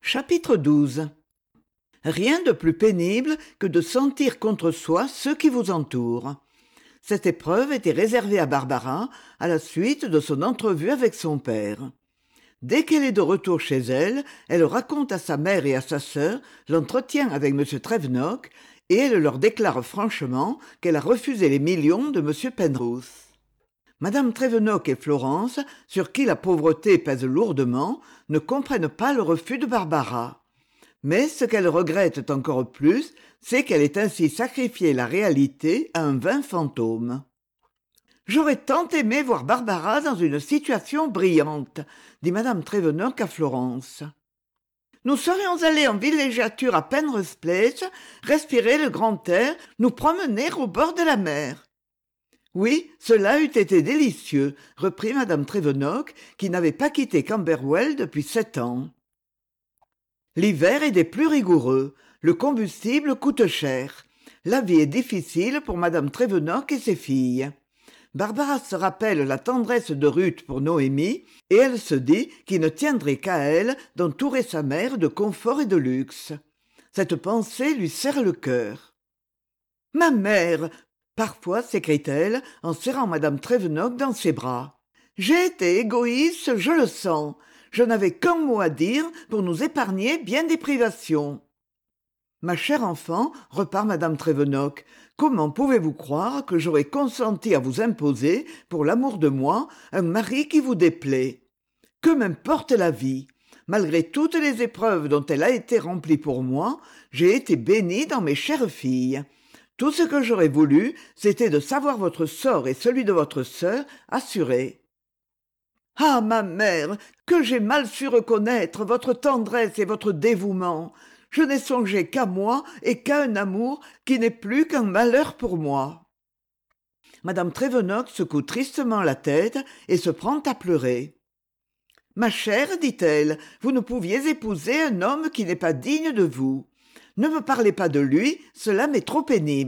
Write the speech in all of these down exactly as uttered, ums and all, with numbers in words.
Chapitre douze. Rien de plus pénible que de sentir contre soi ceux qui vous entourent. Cette épreuve était réservée à Barbara à la suite de son entrevue avec son père. Dès qu'elle est de retour chez elle, elle raconte à sa mère et à sa sœur l'entretien avec M. Trevennock et elle leur déclare franchement qu'elle a refusé les millions de M. Penrose. Madame Trevennock et Florence, sur qui la pauvreté pèse lourdement, ne comprennent pas le refus de Barbara. Mais ce qu'elles regrettent encore plus, c'est qu'elle ait ainsi sacrifié la réalité à un vain fantôme. « J'aurais tant aimé voir Barbara dans une situation brillante, » dit Madame Trevennock à Florence. « Nous serions allés en villégiature à Penrose Place, respirer le grand air, nous promener au bord de la mer. » « Oui, cela eût été délicieux, » reprit Madame Trevennock, qui n'avait pas quitté Camberwell depuis sept ans. L'hiver est des plus rigoureux, le combustible coûte cher. La vie est difficile pour Madame Trevennock et ses filles. Barbara se rappelle la tendresse de Ruth pour Noémie, et elle se dit qu'il ne tiendrait qu'à elle d'entourer sa mère de confort et de luxe. Cette pensée lui serre le cœur. « Ma mère !» Parfois, s'écrie-t-elle en serrant Madame Trevennock dans ses bras. « J'ai été égoïste, je le sens. Je n'avais qu'un mot à dire pour nous épargner bien des privations. »« Ma chère enfant, repart Madame Trevennock, comment pouvez-vous croire que j'aurais consenti à vous imposer, pour l'amour de moi, un mari qui vous déplaît ? Que m'importe la vie ? Malgré toutes les épreuves dont elle a été remplie pour moi, j'ai été bénie dans mes chères filles. Tout ce que j'aurais voulu, c'était de savoir votre sort et celui de votre sœur assurés. Ah, ma mère, que j'ai mal su reconnaître votre tendresse et votre dévouement. Je n'ai songé qu'à moi et qu'à un amour qui n'est plus qu'un malheur pour moi. » Madame Trevennock secoue tristement la tête et se prend à pleurer. « Ma chère, dit-elle, vous ne pouviez épouser un homme qui n'est pas digne de vous. Ne me parlez pas de lui, cela m'est trop pénible. »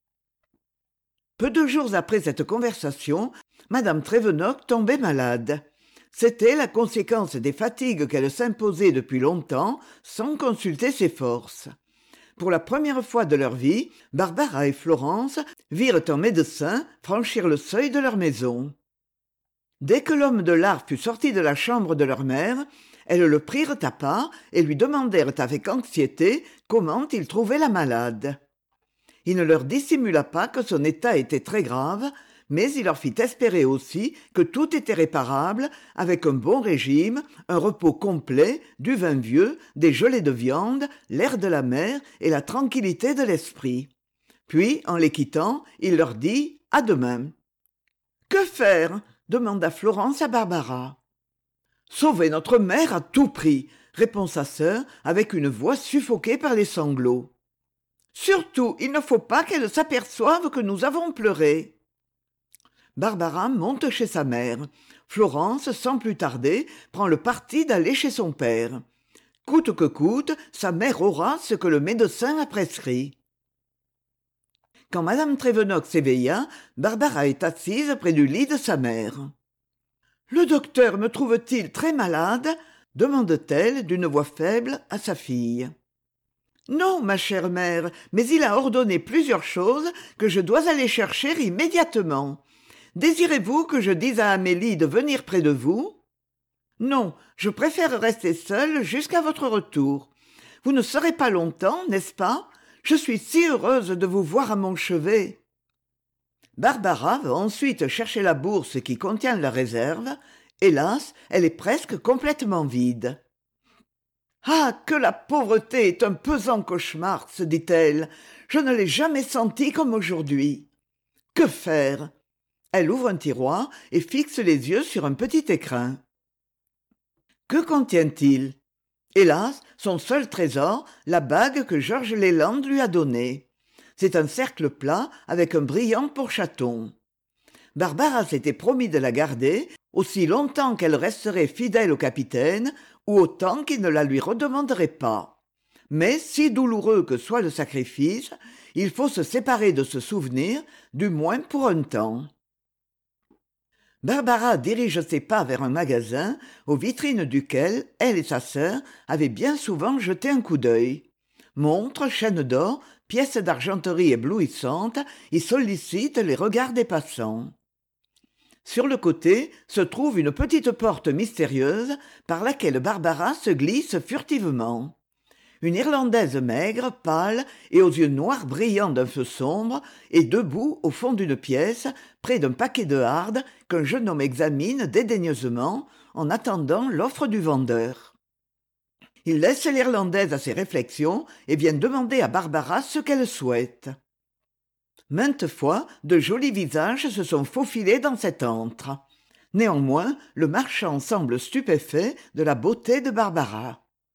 Peu de jours après cette conversation, Madame Trevennock tombait malade. C'était la conséquence des fatigues qu'elle s'imposait depuis longtemps sans consulter ses forces. Pour la première fois de leur vie, Barbara et Florence virent un médecin franchir le seuil de leur maison. Dès que l'homme de l'art fut sorti de la chambre de leur mère, elles le prirent à part et lui demandèrent avec anxiété comment il trouvait la malade. Il ne leur dissimula pas que son état était très grave, mais il leur fit espérer aussi que tout était réparable avec un bon régime, un repos complet, du vin vieux, des gelées de viande, l'air de la mer et la tranquillité de l'esprit. Puis, en les quittant, il leur dit « À demain ». « Que faire ?» demanda Florence à Barbara. « Sauver notre mère à tout prix », répond sa sœur avec une voix suffoquée par les sanglots. « Surtout, il ne faut pas qu'elle s'aperçoive que nous avons pleuré. » Barbara monte chez sa mère. Florence, sans plus tarder, prend le parti d'aller chez son père. Coûte que coûte, sa mère aura ce que le médecin a prescrit. Quand Madame Trevennock s'éveilla, Barbara est assise près du lit de sa mère. « Le docteur me trouve-t-il très malade ?» demande-t-elle d'une voix faible à sa fille. « Non, ma chère mère, mais il a ordonné plusieurs choses que je dois aller chercher immédiatement. Désirez-vous que je dise à Amélie de venir près de vous ? Non, je préfère rester seule jusqu'à votre retour. Vous ne serez pas longtemps, n'est-ce pas ? Je suis si heureuse de vous voir à mon chevet. » Barbara va ensuite chercher la bourse qui contient la réserve. Hélas, elle est presque complètement vide. « Ah, que la pauvreté est un pesant cauchemar, se dit-elle. Je ne l'ai jamais senti comme aujourd'hui. Que faire ? » Elle ouvre un tiroir et fixe les yeux sur un petit écrin. Que contient-il ? Hélas, son seul trésor, la bague que Georges Leland lui a donnée. C'est un cercle plat avec un brillant pourchaton. Barbara s'était promis de la garder aussi longtemps qu'elle resterait fidèle au capitaine ou autant qu'il ne la lui redemanderait pas. Mais si douloureux que soit le sacrifice, il faut se séparer de ce souvenir, du moins pour un temps. Barbara dirige ses pas vers un magasin aux vitrines duquel elle et sa sœur avaient bien souvent jeté un coup d'œil. Montres, chaînes d'or, pièces d'argenterie éblouissantes y sollicitent les regards des passants. Sur le côté se trouve une petite porte mystérieuse par laquelle Barbara se glisse furtivement. Une Irlandaise maigre, pâle et aux yeux noirs brillants d'un feu sombre est debout au fond d'une pièce, près d'un paquet de hardes qu'un jeune homme examine dédaigneusement en attendant l'offre du vendeur. Il laisse l'Irlandaise à ses réflexions et vient demander à Barbara ce qu'elle souhaite. Maintes fois, de jolis visages se sont faufilés dans cet antre. Néanmoins, le marchand semble stupéfait de la beauté de Barbara.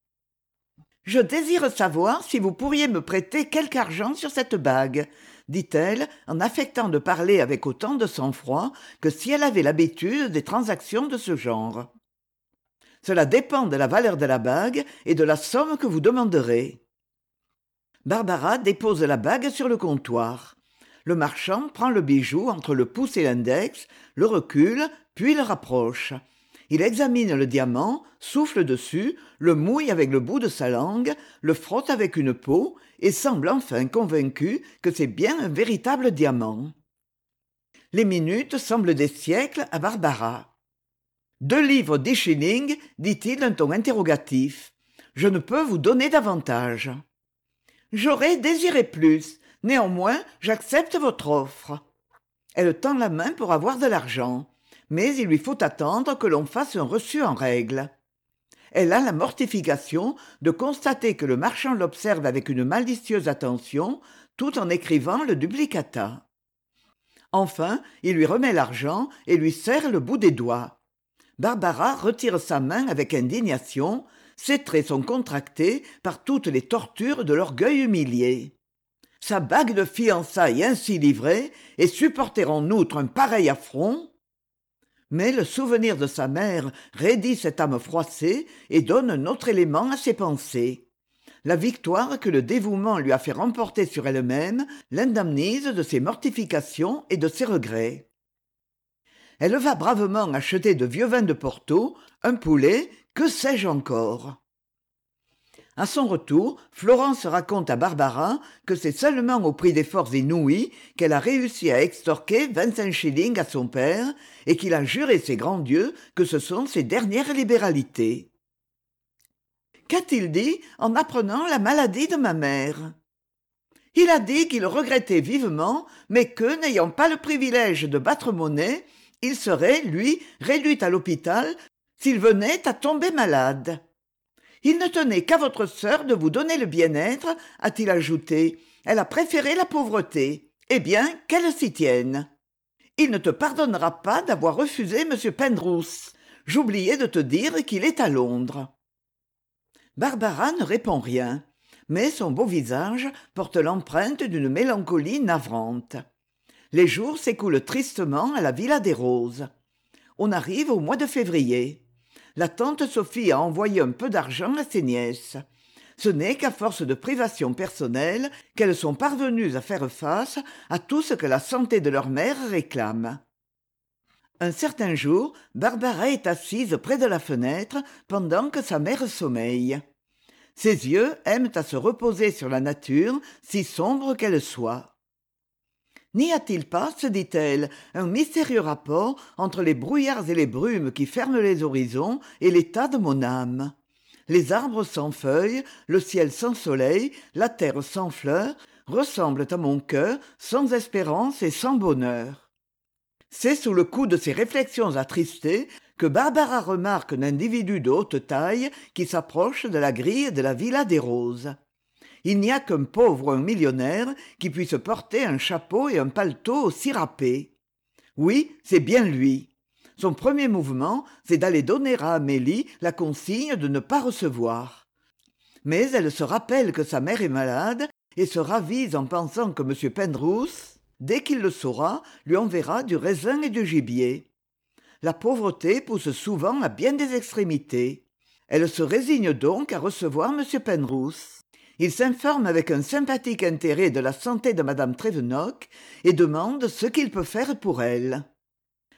« Je désire savoir si vous pourriez me prêter quelque argent sur cette bague, » dit-elle en affectant de parler avec autant de sang-froid que si elle avait l'habitude des transactions de ce genre. « Cela dépend de la valeur de la bague et de la somme que vous demanderez. » Barbara dépose la bague sur le comptoir. Le marchand prend le bijou entre le pouce et l'index, le recule, puis le rapproche. Il examine le diamant, souffle dessus, le mouille avec le bout de sa langue, le frotte avec une peau et semble enfin convaincu que c'est bien un véritable diamant. Les minutes semblent des siècles à Barbara. « Deux livres dix shillings, dit-il d'un ton interrogatif. Je ne peux vous donner davantage. »« J'aurais désiré plus. Néanmoins, j'accepte votre offre. » Elle tend la main pour avoir de l'argent. Mais il lui faut attendre que l'on fasse un reçu en règle. Elle a la mortification de constater que le marchand l'observe avec une malicieuse attention, tout en écrivant le duplicata. Enfin, il lui remet l'argent et lui serre le bout des doigts. Barbara retire sa main avec indignation, ses traits sont contractés par toutes les tortures de l'orgueil humilié. Sa bague de fiançailles ainsi livrée, et supporter en outre un pareil affront. Mais le souvenir de sa mère raidit cette âme froissée et donne un autre élément à ses pensées. La victoire que le dévouement lui a fait remporter sur elle-même l'indemnise de ses mortifications et de ses regrets. Elle va bravement acheter de vieux vins de Porto, un poulet, que sais-je encore. À son retour, Florence raconte à Barbara que c'est seulement au prix d'efforts inouïs qu'elle a réussi à extorquer vingt-cinq shillings à son père et qu'il a juré ses grands dieux que ce sont ses dernières libéralités. « Qu'a-t-il dit en apprenant la maladie de ma mère ?» Il a dit qu'il regrettait vivement, mais que, n'ayant pas le privilège de battre monnaie, il serait, lui, réduit à l'hôpital s'il venait à tomber malade. Il ne tenait qu'à votre sœur de vous donner le bien-être, a-t-il ajouté. Elle a préféré la pauvreté. Eh bien, qu'elle s'y tienne. Il ne te pardonnera pas d'avoir refusé M. Penrose. J'oubliais de te dire qu'il est à Londres. Barbara ne répond rien, mais son beau visage porte l'empreinte d'une mélancolie navrante. Les jours s'écoulent tristement à la Villa des Roses. On arrive au mois de février. La tante Sophie a envoyé un peu d'argent à ses nièces. Ce n'est qu'à force de privations personnelles qu'elles sont parvenues à faire face à tout ce que la santé de leur mère réclame. Un certain jour, Barbara est assise près de la fenêtre pendant que sa mère sommeille. Ses yeux aiment à se reposer sur la nature, si sombre qu'elle soit. N'y a-t-il pas, se dit-elle, un mystérieux rapport entre les brouillards et les brumes qui ferment les horizons et l'état de mon âme? Les arbres sans feuilles, le ciel sans soleil, la terre sans fleurs, ressemblent à mon cœur sans espérance et sans bonheur. C'est sous le coup de ces réflexions attristées que Barbara remarque un individu de haute taille qui s'approche de la grille de la Villa des Roses. Il n'y a qu'un pauvre ou un millionnaire qui puisse porter un chapeau et un paletot aussi râpés. Oui, c'est bien lui. Son premier mouvement, c'est d'aller donner à Amélie la consigne de ne pas recevoir. Mais elle se rappelle que sa mère est malade et se ravise en pensant que M. Penrose, dès qu'il le saura, lui enverra du raisin et du gibier. La pauvreté pousse souvent à bien des extrémités. Elle se résigne donc à recevoir M. Penrose. Il s'informe avec un sympathique intérêt de la santé de madame Trévenock et demande ce qu'il peut faire pour elle.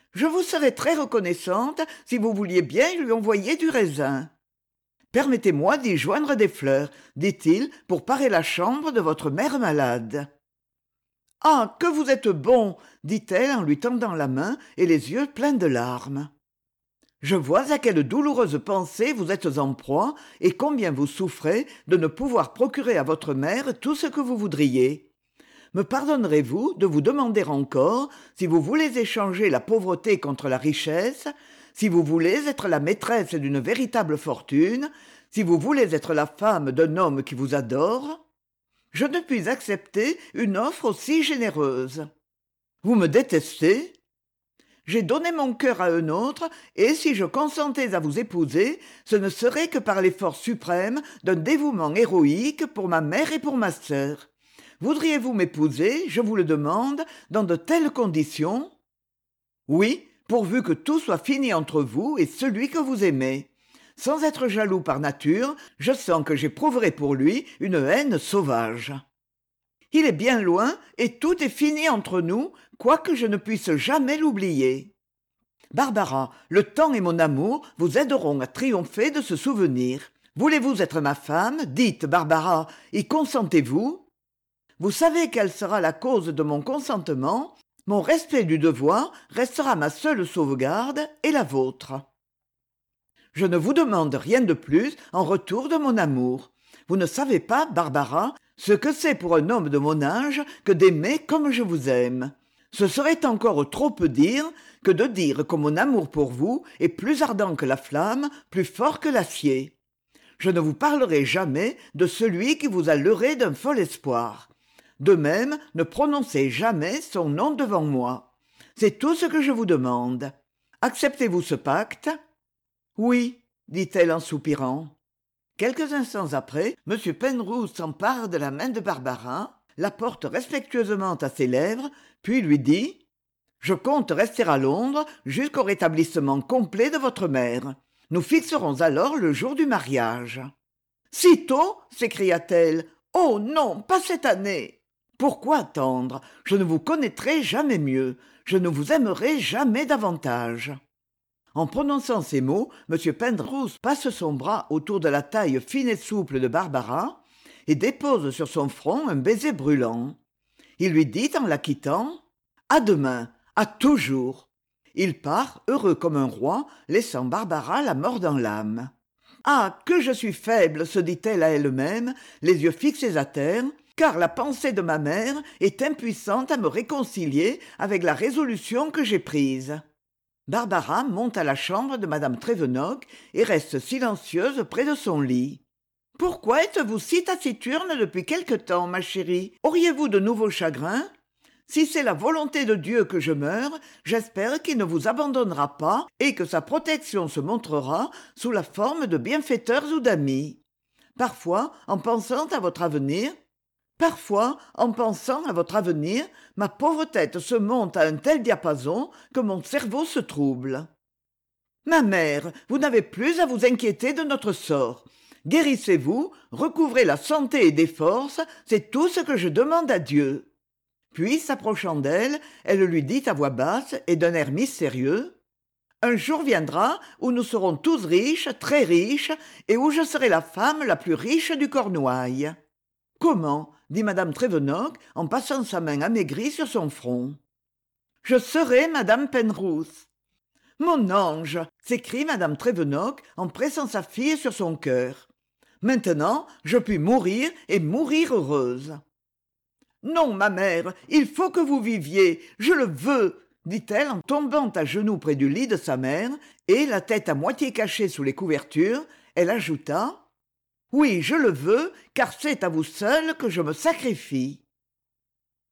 Je vous serais très reconnaissante si vous vouliez bien lui envoyer du raisin. Permettez-moi d'y joindre des fleurs, dit-il, pour parer la chambre de votre mère malade. Ah, que vous êtes bon, dit-elle en lui tendant la main et les yeux pleins de larmes. Je vois à quelle douloureuse pensée vous êtes en proie et combien vous souffrez de ne pouvoir procurer à votre mère tout ce que vous voudriez. Me pardonnerez-vous de vous demander encore si vous voulez échanger la pauvreté contre la richesse, si vous voulez être la maîtresse d'une véritable fortune, si vous voulez être la femme d'un homme qui vous adore? Je ne puis accepter une offre aussi généreuse. Vous me détestez? J'ai donné mon cœur à un autre, et si je consentais à vous épouser, ce ne serait que par l'effort suprême d'un dévouement héroïque pour ma mère et pour ma sœur. Voudriez-vous m'épouser, je vous le demande, dans de telles conditions? Oui, pourvu que tout soit fini entre vous et celui que vous aimez. Sans être jaloux par nature, je sens que j'éprouverai pour lui une haine sauvage. Il est bien loin et tout est fini entre nous, quoique je ne puisse jamais l'oublier. Barbara, le temps et mon amour vous aideront à triompher de ce souvenir. Voulez-vous être ma femme? Dites, Barbara, y consentez-vous? Vous savez quelle sera la cause de mon consentement. Mon respect du devoir restera ma seule sauvegarde et la vôtre. Je ne vous demande rien de plus en retour de mon amour. Vous ne savez pas, Barbara, ce que c'est pour un homme de mon âge que d'aimer comme je vous aime. Ce serait encore trop peu dire que de dire que mon amour pour vous est plus ardent que la flamme, plus fort que l'acier. Je ne vous parlerai jamais de celui qui vous a leurré d'un fol espoir. De même, ne prononcez jamais son nom devant moi. C'est tout ce que je vous demande. Acceptez-vous ce pacte? Oui, dit-elle en soupirant. Quelques instants après, M. Penrose s'empare de la main de Barbara, la porte respectueusement à ses lèvres, puis lui dit « Je compte rester à Londres jusqu'au rétablissement complet de votre mère. Nous fixerons alors le jour du mariage. »« Si tôt » s'écria-t-elle. « Oh non, pas cette année !»« Pourquoi attendre? Je ne vous connaîtrai jamais mieux. Je ne vous aimerai jamais davantage. » En prononçant ces mots, M. Penrose passe son bras autour de la taille fine et souple de Barbara et dépose sur son front un baiser brûlant. Il lui dit en la quittant « À demain, à toujours !» Il part, heureux comme un roi, laissant Barbara la mort dans l'âme. « Ah, que je suis faible !» se dit-elle à elle-même, les yeux fixés à terre, car la pensée de ma mère est impuissante à me réconcilier avec la résolution que j'ai prise. Barbara monte à la chambre de madame Trévenock et reste silencieuse près de son lit. « Pourquoi êtes-vous si taciturne depuis quelque temps, ma chérie? Auriez-vous de nouveaux chagrins? Si c'est la volonté de Dieu que je meure, j'espère qu'il ne vous abandonnera pas et que sa protection se montrera sous la forme de bienfaiteurs ou d'amis. Parfois, en pensant à votre avenir, Parfois, en pensant à votre avenir, ma pauvre tête se monte à un tel diapason que mon cerveau se trouble. Ma mère, vous n'avez plus à vous inquiéter de notre sort. Guérissez-vous, recouvrez la santé et des forces, c'est tout ce que je demande à Dieu. » Puis, s'approchant d'elle, elle lui dit à voix basse et d'un air mystérieux, « Un jour viendra où nous serons tous riches, très riches, et où je serai la femme la plus riche du Cornouailles. » « Comment ?» dit madame Trévenock en passant sa main amaigrie sur son front. « Je serai madame Penrose. »« Mon ange !» s'écrie madame Trévenock en pressant sa fille sur son cœur. « Maintenant, je puis mourir et mourir heureuse. »« Non, ma mère, il faut que vous viviez, je le veux !» dit-elle en tombant à genoux près du lit de sa mère, et, la tête à moitié cachée sous les couvertures, elle ajouta « Oui, je le veux, car c'est à vous seule que je me sacrifie. »